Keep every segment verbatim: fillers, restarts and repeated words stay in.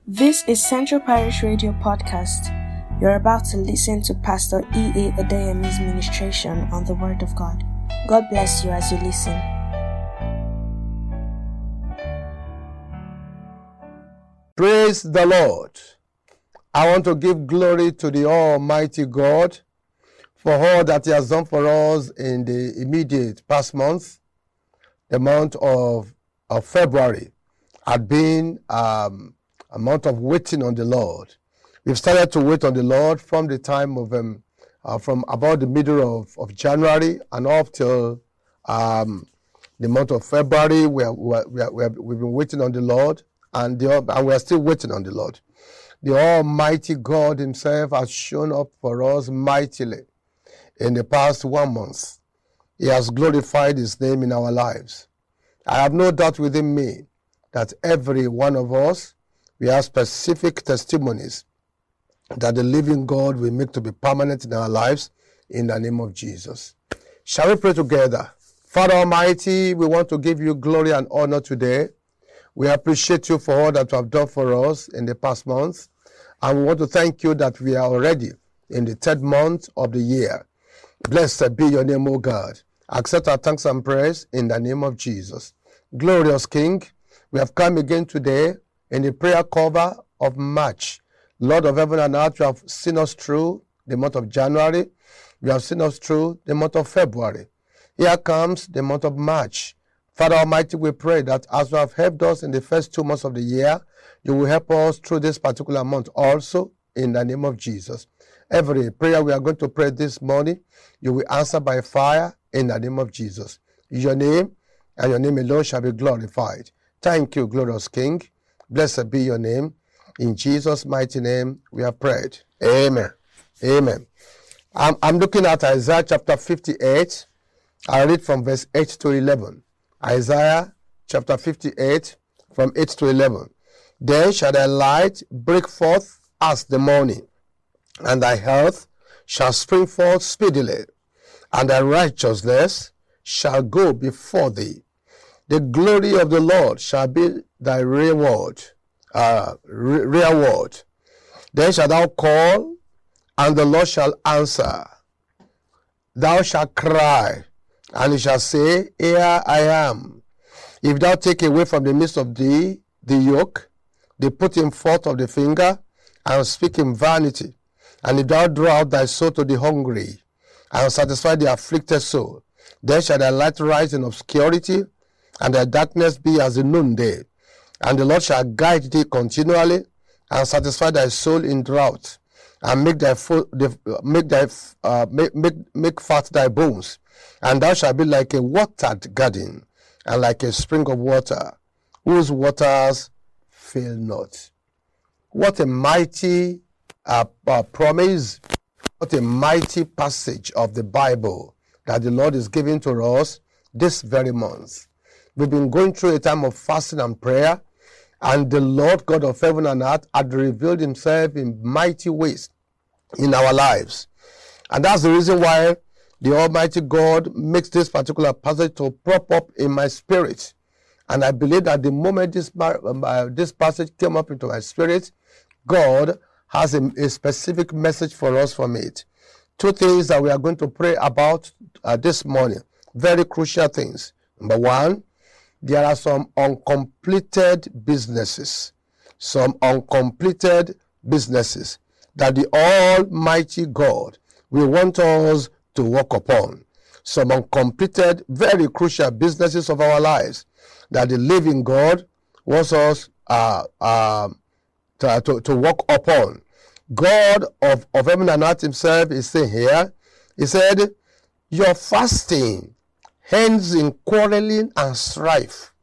This is Central Parish Radio Podcast. You're about to listen to Pastor E A Adeyemi's ministration on the Word of God. God bless you as you listen. Praise the Lord. I want to give glory to the Almighty God for all that He has done for us in the immediate past month. The month of, of February had been um, a month of waiting on the Lord. We've started to wait on the Lord from the time of, um, uh, from about the middle of, of January and up till um, the month of February. We are, we are, we are, we are, we've been waiting on the Lord, and, the, and we are still waiting on the Lord. The Almighty God Himself has shown up for us mightily in the past one month. He has glorified His name in our lives. I have no doubt within me that every one of us, we have specific testimonies that the living God will make to be permanent in our lives in the name of Jesus. Shall we pray together? Father Almighty, we want to give you glory and honor today. We appreciate you for all that you have done for us in the past months. And we want to thank you that we are already in the third month of the year. Blessed be your name, O God. Accept our thanks and praise in the name of Jesus. Glorious King, we have come again today in the prayer cover of March. Lord of heaven and earth, you have seen us through the month of January. You have seen us through the month of February. Here comes the month of March. Father Almighty, we pray that as you have helped us in the first two months of the year, you will help us through this particular month also in the name of Jesus. Every prayer we are going to pray this morning, you will answer by fire in the name of Jesus. Your name and your name alone shall be glorified. Thank you, glorious King. Blessed be your name. In Jesus' mighty name, we have prayed. Amen. Amen. I'm, I'm looking at Isaiah chapter fifty-eight. I read from verse eight to eleven. Isaiah chapter fifty-eight, from eight to eleven. Then shall thy light break forth as the morning, and thy health shall spring forth speedily, and thy righteousness shall go before thee. The glory of the Lord shall be thy reward, uh, re- reward. Then shalt thou call, and the Lord shall answer. Thou shalt cry, and He shall say, Here I am. If thou take away from the midst of thee the yoke, the putting forth of the finger, and speak in vanity, and if thou draw out thy soul to the hungry, and satisfy the afflicted soul, then shall thy light rise in obscurity, and thy darkness be as the noonday. And the Lord shall guide thee continually, and satisfy thy soul in drought, and make thy fo- the, make thy uh, make, make make fat thy bones. And thou shalt be like a watered garden, and like a spring of water, whose waters fail not. What a mighty uh, uh, promise! What a mighty passage of the Bible that the Lord is giving to us this very month. We've been going through a time of fasting and prayer, and the Lord God of heaven and earth had revealed Himself in mighty ways in our lives. And that's the reason why the Almighty God makes this particular passage to prop up in my spirit. And I believe that the moment this, uh, this passage came up into my spirit, God has a, a specific message for us from it. Two things that we are going to pray about uh, this morning. Very crucial things. Number one, there are some uncompleted businesses. Some uncompleted businesses that the Almighty God will want us to work upon. Some uncompleted, very crucial businesses of our lives that the living God wants us uh, uh, to, to, to work upon. God of, of heaven and earth Himself is saying here, He said, your fasting ends in quarreling and strife,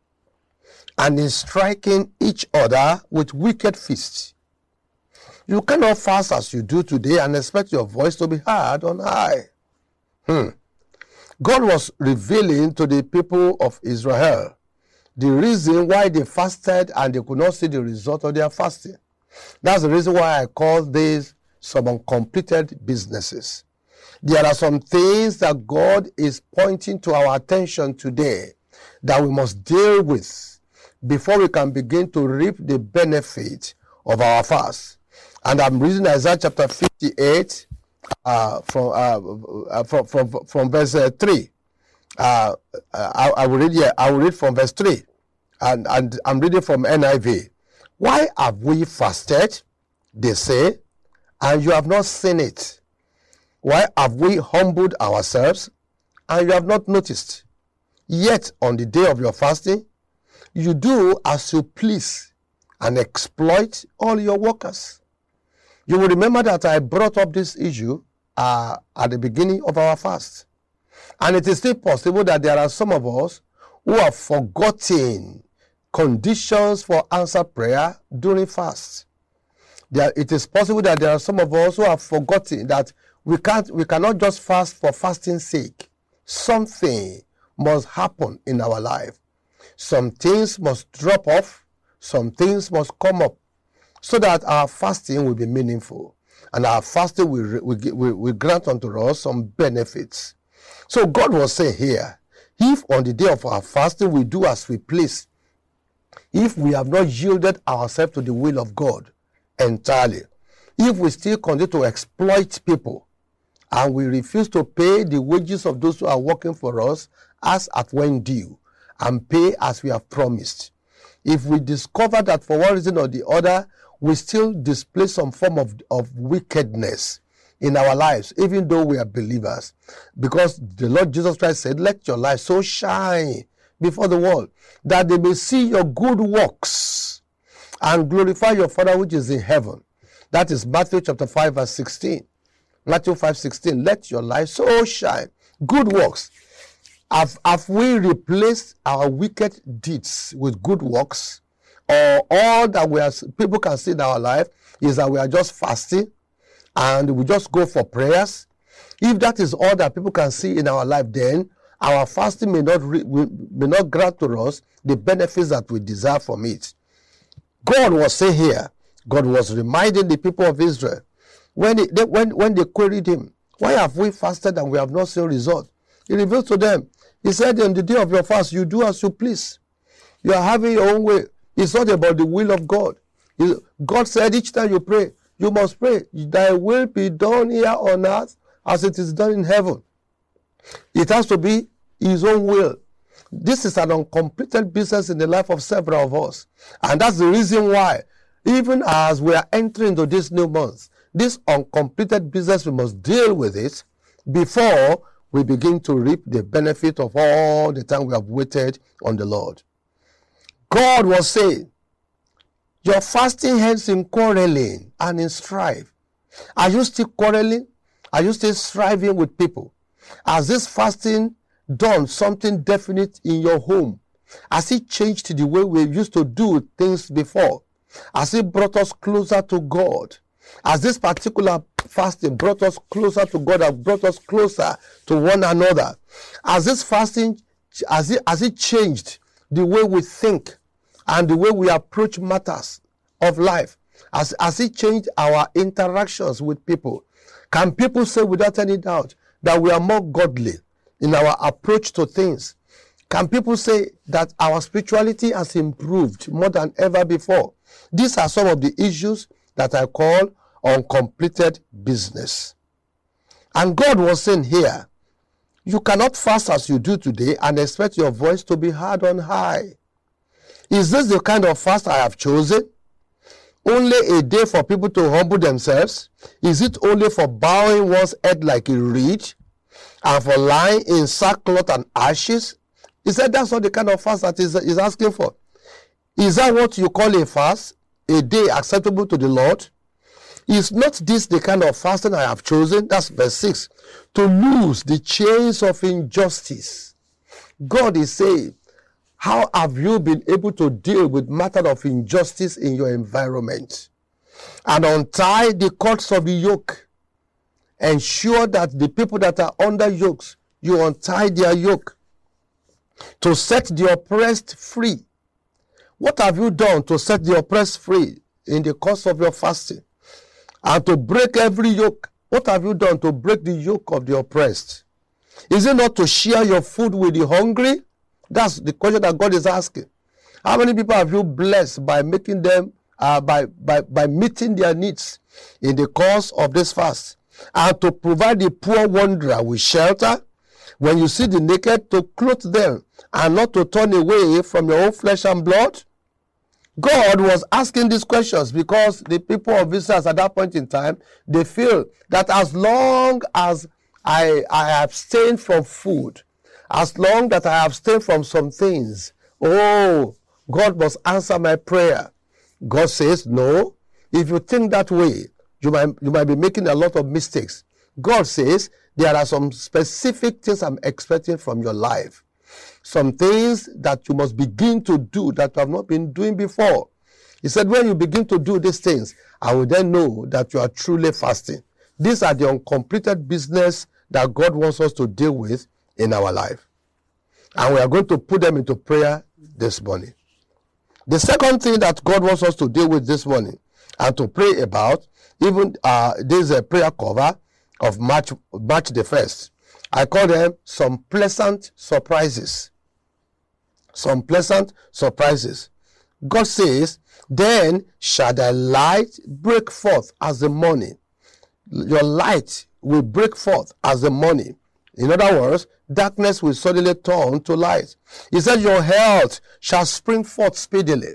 and in striking each other with wicked fists. You cannot fast as you do today and expect your voice to be heard on high. Hmm. God was revealing to the people of Israel the reason why they fasted and they could not see the result of their fasting. That's the reason why I call these some uncompleted businesses. There are some things that God is pointing to our attention today that we must deal with before we can begin to reap the benefit of our fast. And I'm reading Isaiah chapter fifty-eight uh, from, uh, uh, from, from, from verse uh, three. Uh, I, I will read here. I will read from verse three, and, and I'm reading from N I V. Why have we fasted, they say, and you have not seen it? Why have we humbled ourselves, and you have not noticed? Yet on the day of your fasting, you do as you please and exploit all your workers. You will remember that I brought up this issue uh, at the beginning of our fast. And it is still possible that there are some of us who have forgotten conditions for answered prayer during fast. There, it is possible that there are some of us who have forgotten that we can't, we cannot just fast for fasting's sake. Something must happen in our life. Some things must drop off. Some things must come up so that our fasting will be meaningful. And our fasting will, will, will, will grant unto us some benefits. So God was saying here, if on the day of our fasting we do as we please, if we have not yielded ourselves to the will of God entirely, if we still continue to exploit people and we refuse to pay the wages of those who are working for us as at when due and pay as we have promised, if we discover that for one reason or the other we still display some form of, of wickedness in our lives, even though we are believers, because the Lord Jesus Christ said, let your light so shine before the world that they may see your good works and glorify your Father which is in heaven. That is Matthew chapter five verse sixteen. Matthew five sixteen. Let your light so shine. Good works. Have, have we replaced our wicked deeds with good works? Or all that we are, people can see in our life is that we are just fasting and we just go for prayers? If that is all that people can see in our life, then our fasting may not re, may not grant to us the benefits that we deserve from it. God was saying here, God was reminding the people of Israel when, it, they, when, when they queried him, why have we fasted and we have not seen result? He revealed to them, he said, on the day of your fast, you do as you please. You are having your own way. It's not about the will of God. God said each time you pray, you must pray, thy will be done here on earth as it is done in heaven. It has to be his own will. This is an uncompleted business in the life of several of us. And that's the reason why, even as we are entering into this new month, this uncompleted business, we must deal with it before we begin to reap the benefit of all the time we have waited on the Lord. God was saying, your fasting ends in quarreling and in strife. Are you still quarreling? Are you still striving with people? Has this fasting done something definite in your home? Has it changed the way we used to do things before? Has it brought us closer to God? Has this particular fasting brought us closer to God and brought us closer to one another? Has this fasting, has it, has it changed the way we think and the way we approach matters of life? Has, has it changed our interactions with people? Can people say without any doubt that we are more godly in our approach to things? Can people say that our spirituality has improved more than ever before? These are some of the issues that I call uncompleted business. And God was saying here, you cannot fast as you do today and expect your voice to be heard on high. Is this the kind of fast I have chosen? Only a day for people to humble themselves? Is it only for bowing one's head like a reed and for lying in sackcloth and ashes? He said that's not the kind of fast that he's asking for. Is that what you call a fast? A day acceptable to the Lord? Is not this the kind of fasting I have chosen? That's verse six. To loose the chains of injustice. God is saying, how have you been able to deal with matter of injustice in your environment? And untie the cords of the yoke. Ensure that the people that are under yokes, you untie their yoke. To set the oppressed free. What have you done to set the oppressed free in the course of your fasting? And to break every yoke. What have you done to break the yoke of the oppressed? Is it not to share your food with the hungry? That's the question that God is asking. How many people have you blessed by making them, uh, by, by, by meeting their needs in the course of this fast? And to provide the poor wanderer with shelter, when you see the naked, to clothe them, and not to turn away from your own flesh and blood? God was asking these questions because the people of Israel at that point in time, they feel that as long as I, I abstain from food, as long that I abstain from some things, oh, God must answer my prayer. God says, no. If you think that way, you might, you might be making a lot of mistakes. God says, there are some specific things I'm expecting from your life. Some things that you must begin to do that you have not been doing before. He said, when you begin to do these things, I will then know that you are truly fasting. These are the uncompleted business that God wants us to deal with in our life. And we are going to put them into prayer this morning. The second thing that God wants us to deal with this morning and to pray about, even uh, this is a prayer cover of March, March the first. I call them some pleasant surprises. Some pleasant surprises. God says, then shall thy light break forth as the morning. Your light will break forth as the morning. In other words, darkness will suddenly turn to light. He said, your health shall spring forth speedily.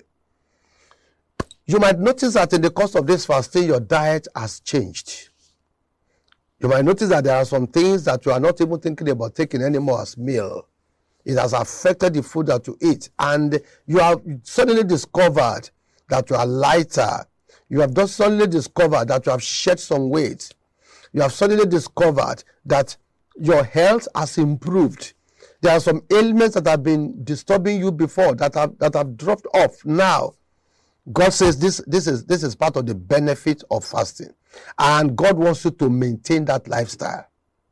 You might notice that in the course of this fasting, your diet has changed. You might notice that there are some things that you are not even thinking about taking anymore as meal. It has affected the food that you eat. And you have suddenly discovered that you are lighter. You have just suddenly discovered that you have shed some weight. You have suddenly discovered that your health has improved. There are some ailments that have been disturbing you before that have, that have dropped off now. God says this, this, is, this is part of the benefit of fasting. And God wants you to maintain that lifestyle.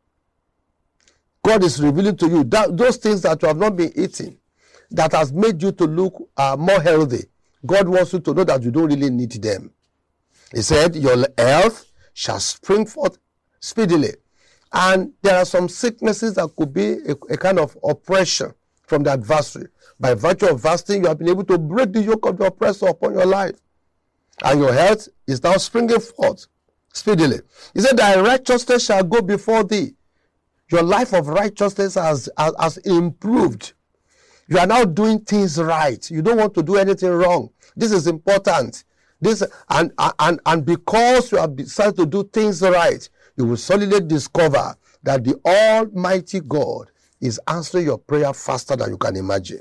God is revealing to you that those things that you have not been eating, that has made you to look uh, more healthy. God wants you to know that you don't really need them. He said, your health shall spring forth speedily. And there are some sicknesses that could be a, a kind of oppression from the adversary. By virtue of fasting, you have been able to break the yoke of the oppressor upon your life. And your health is now springing forth speedily. He said, thy righteousness shall go before thee. Your life of righteousness has, has, has improved. You are now doing things right. You don't want to do anything wrong. This is important. This and, and, and because you have decided to do things right, you will suddenly discover that the Almighty God is answering your prayer faster than you can imagine.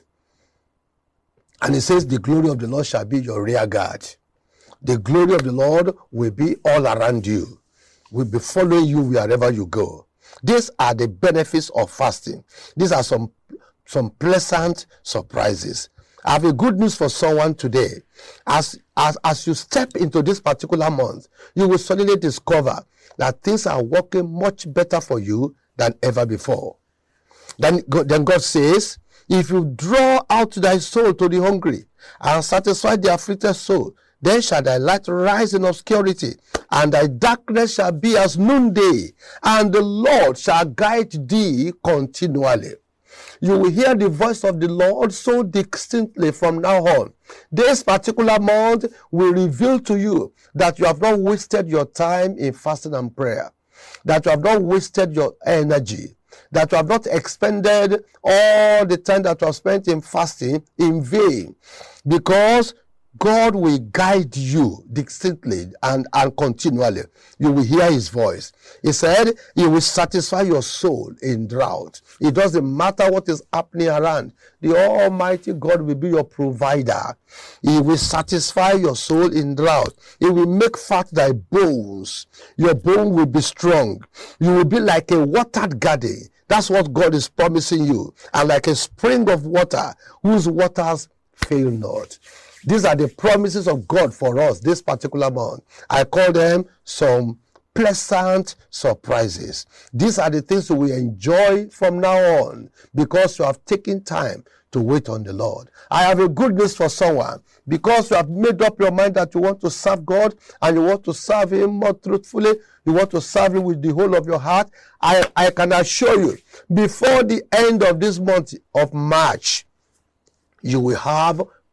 And he says, the glory of the Lord shall be your rear guard. The glory of the Lord will be all around you, will be following you wherever you go. These are the benefits of fasting. These are some, some pleasant surprises. I have a good news for someone today. As, as, as you step into this particular month, you will suddenly discover that things are working much better for you than ever before. Then, then God says, if you draw out thy soul to the hungry and satisfy the afflicted soul, then shall thy light rise in obscurity, and thy darkness shall be as noonday, and the Lord shall guide thee continually. You will hear the voice of the Lord so distinctly from now on. This particular month will reveal to you that you have not wasted your time in fasting and prayer, that you have not wasted your energy, that you have not expended all the time that you have spent in fasting in vain, because God will guide you distinctly and, and continually. You will hear his voice. He said, he will satisfy your soul in drought. It doesn't matter what is happening around. The Almighty God will be your provider. He will satisfy your soul in drought. He will make fat thy bones. Your bone will be strong. You will be like a watered garden. That's what God is promising you. And like a spring of water, whose waters fail not. These are the promises of God for us this particular month. I call them some pleasant surprises. These are the things we enjoy from now on because you have taken time to wait on the Lord. I have a good news for someone. Because you have made up your mind that you want to serve God and you want to serve him more truthfully, you want to serve him with the whole of your heart, I, I can assure you, before the end of this month of March, you will have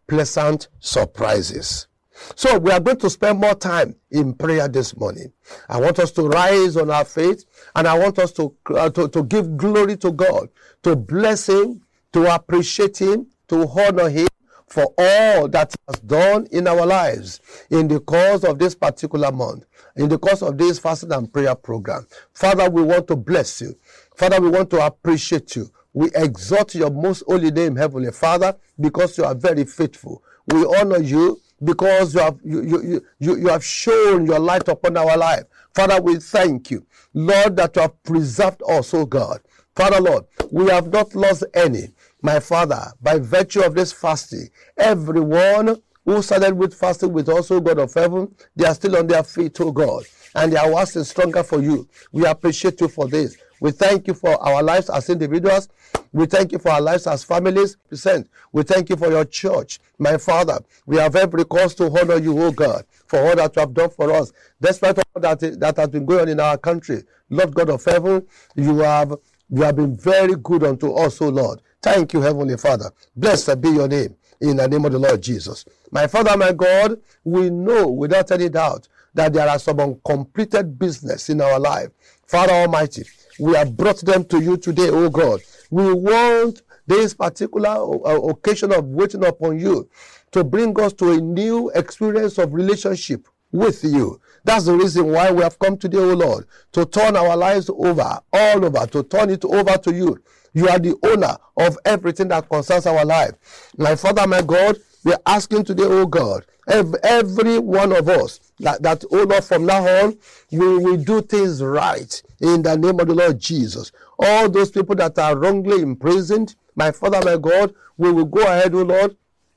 pleasant surprises. So we are going to spend more time in prayer this morning. I want us to rise on our faith, and I want us to, uh, to, to give glory to God, to bless Him, to appreciate Him, to honor Him for all that He has done in our lives in the course of this particular month, in the course of this fasting and prayer program. Father, we want to bless You. Father, we want to appreciate You. We exalt Your most holy name, Heavenly Father, because You are very faithful. We honor You because you have, you, you, you, you have shown Your light upon our life. Father, we thank You, Lord, that You have preserved us, oh God. Father, Lord, we have not lost any. My Father, by virtue of this fasting, everyone who started with fasting with us, oh God of heaven, they are still on their feet, oh God, and they are waxing stronger for You. We appreciate You for this. We thank You for our lives as individuals. We thank You for our lives as families. We thank You for Your church. My Father, we have every cause to honor You, oh God, for all that You have done for us. Despite all that, that has been going on in our country, Lord God of heaven, You have, you have been very good unto us, oh Lord. Thank You, Heavenly Father. Blessed be Your name, in the name of the Lord Jesus. My Father, my God, we know without any doubt that there are some uncompleted business in our life. Father Almighty, we have brought them to You today, oh God. We want this particular occasion of waiting upon You to bring us to a new experience of relationship with You. That's the reason why we have come today, oh Lord, to turn our lives over, all over, to turn it over to You. You are the owner of everything that concerns our life. My Father, my God, we are asking today, oh God, every, every one of us, that, that, oh Lord, from now on, we will do things right in the name of the Lord Jesus. All those people that are wrongly imprisoned, my Father, my God, we will go ahead, oh Lord,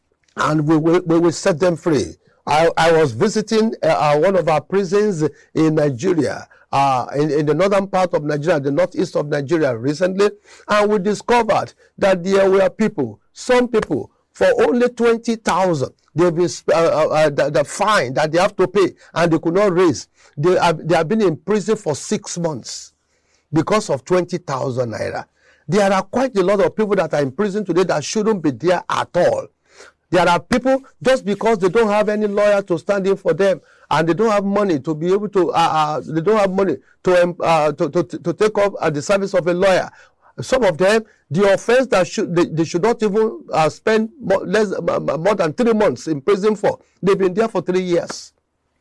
and we will, we will set them free. I, I was visiting uh, one of our prisons in Nigeria, uh, in, in the northern part of Nigeria, the northeast of Nigeria recently, and we discovered that there were people, some people, for only twenty thousand, they've been, uh, uh, the, the fine that they have to pay, and they could not raise. They have, they have been in prison for six months because of twenty thousand naira. There are quite a lot of people that are in prison today that shouldn't be there at all. There are people, just because they don't have any lawyer to stand in for them, and they don't have money to be able to, uh, uh, they don't have money to, um, uh, to, to, to take up uh, the service of a lawyer. Some of them, the offense that should, they, they should not even uh, spend more, less, uh, more than three months in prison for. They've been there for three years.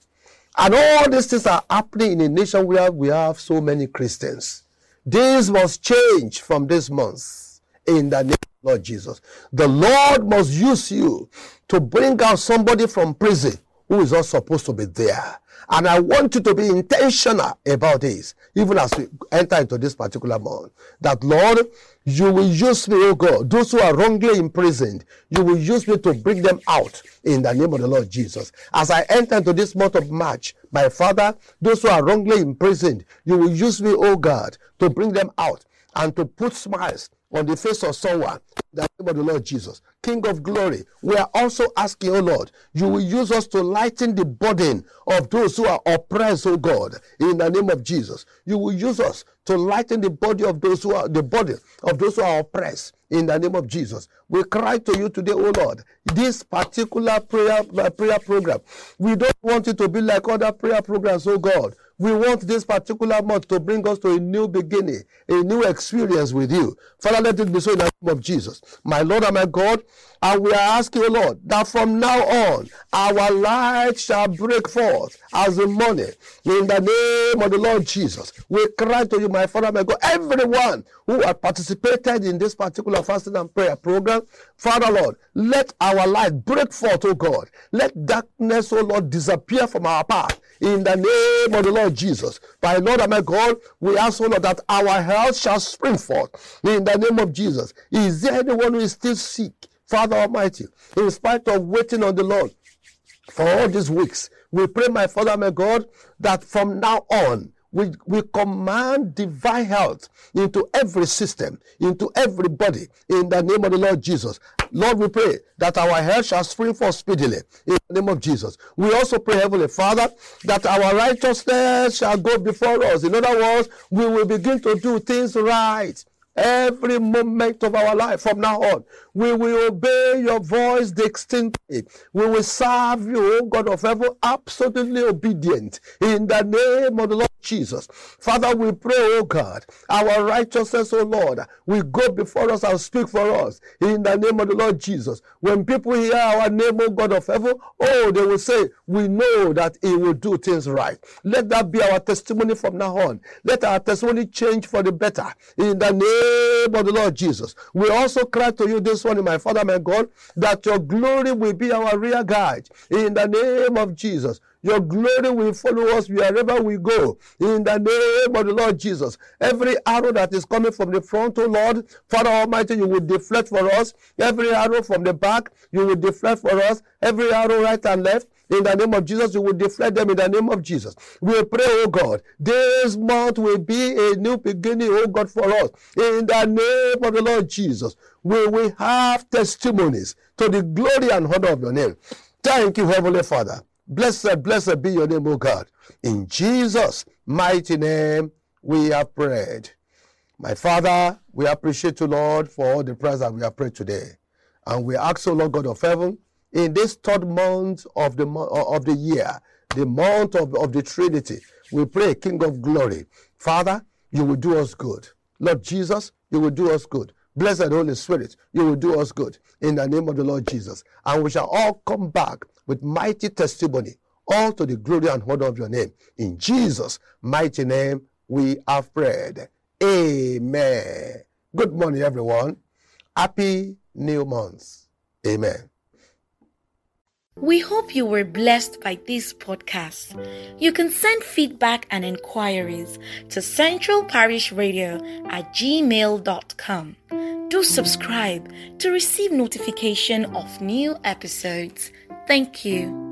And all these things are happening in a nation where we have so many Christians. This must change from this month in the name of Lord Jesus. The Lord must use you to bring out somebody from prison who is not supposed to be there. And I want you to be intentional about this, even as we enter into this particular month. That, Lord, you will use me, oh God, those who are wrongly imprisoned, you will use me to bring them out in the name of the Lord Jesus. As I enter into this month of March, my Father, those who are wrongly imprisoned, you will use me, oh God, to bring them out and to put smiles on the face of someone in the name of the Lord Jesus. King of glory, we are also asking, oh Lord, you will use us to lighten the burden of those who are oppressed, oh God, in the name of Jesus. You will use us to lighten the body of those who are the body of those who are oppressed in the name of Jesus. We cry to you today, oh Lord, this particular prayer uh, prayer program, we don't want it to be like other prayer programs, oh God. We want this particular month to bring us to a new beginning, a new experience with you. Father, let it be so in the name of Jesus. My Lord and my God, and we are asking, oh Lord, that from now on, our light shall break forth as the morning. In the name of the Lord Jesus, we cry to you, my Father, my God, everyone who has participated in this particular fasting and prayer program, Father, Lord, let our light break forth, oh God. Let darkness, oh Lord, disappear from our path. In the name of the Lord Jesus. By Lord and my God, we ask, oh Lord, that our health shall spring forth. In the name of Jesus. Is there anyone who is still sick? Father Almighty, in spite of waiting on the Lord for all these weeks, we pray, my Father, my God, that from now on, we, we command divine health into every system, into everybody, in the name of the Lord Jesus. Lord, we pray that our health shall spring forth speedily, in the name of Jesus. We also pray, Heavenly Father, that our righteousness shall go before us. In other words, we will begin to do things right. every moment of our life from now on. We will obey your voice distinctly. We will serve you, O God of heaven, absolutely obedient in the name of the Lord Jesus. Father, we pray, O God, our righteousness, O Lord, will go before us and speak for us in the name of the Lord Jesus. When people hear our name, O God of heaven, oh, they will say, we know that he will do things right. Let that be our testimony from now on. Let our testimony change for the better in the name of the Lord Jesus. We also cry to you this morning, my Father, my God, that your glory will be our rear guide in the name of Jesus. Your glory will follow us wherever we go. In the name of the Lord Jesus. Every arrow that is coming from the front, oh Lord, Father Almighty, you will deflect for us. Every arrow from the back, you will deflect for us. Every arrow right and left, in the name of Jesus, you will deflect them in the name of Jesus. We pray, oh God, this month will be a new beginning, oh God, for us. In the name of the Lord Jesus, we will have testimonies to the glory and honor of your name. Thank you, Heavenly Father. Blessed, blessed be your name, O God. In Jesus' mighty name, we have prayed. My Father, we appreciate you, Lord, for all the prayers that we have prayed today. And we ask, O Lord God of heaven, in this third month of the of the year, the month of, of the Trinity, we pray, King of glory. Father, you will do us good. Lord Jesus, you will do us good. Blessed Holy Spirit, you will do us good in the name of the Lord Jesus. And we shall all come back with mighty testimony, all to the glory and honor of your name. In Jesus' mighty name, we have prayed. Amen. Good morning, everyone. Happy new month. Amen. We hope you were blessed by this podcast. You can send feedback and inquiries to Central Parish Radio at gmail dot com. Do subscribe to receive notification of new episodes. Thank you.